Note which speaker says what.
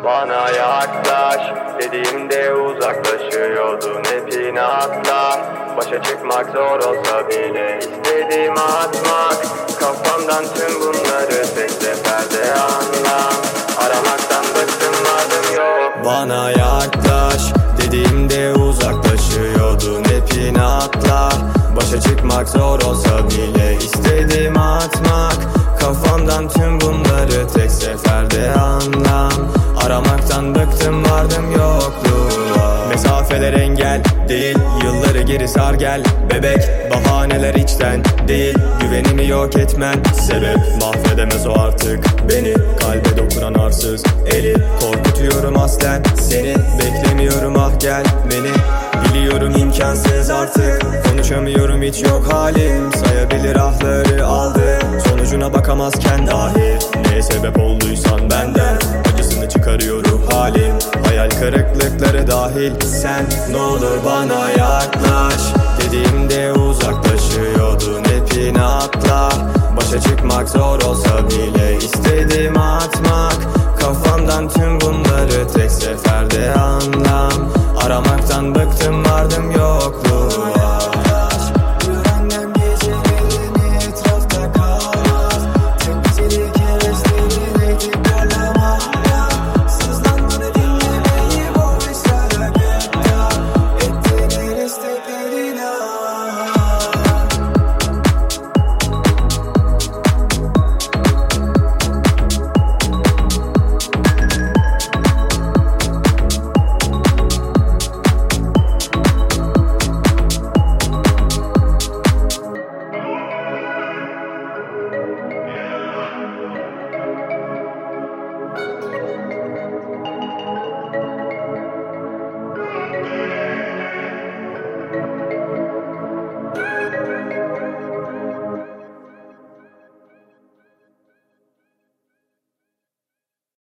Speaker 1: Bana yaklaş dediğimde uzaklaşıyordun hep inatla. Başa çıkmak zor olsa bile istedim atmak. Kafamdan tüm bunları tek seferde anlam. Aramaktan bıktım vardım yok. Bana yaklaş dediğimde uzaklaşıyordun hep inatla. Başa çıkmak zor olsa bile istedim atmak. Kafamdan tüm bunları tek seferde anlam. Aramaktan bıktım vardım yokluğa. Mesafeler engel değil, yılları geri sar gel bebek. Bahaneler içten değil, güvenimi yok etmen sebep. Mahvedemez o artık beni, kalbe dokunan arsız eli. Korkutuyorum aslen seni, beklemiyorum ah gel beni. Biliyorum imkansız artık, konuşamıyorum hiç yok halim. Sayabilir ahları aldı, sonucuna bakamazken dahi. Neye sebep olduysan benden, acısını çıkarıyor ruh halim. Hayal kırıklıkları dahil sen ne olur bana yaklaş. Dediğimde uzaklaşıyordun hep inatla. Başa çıkmak zor olsa bile istedim atmak.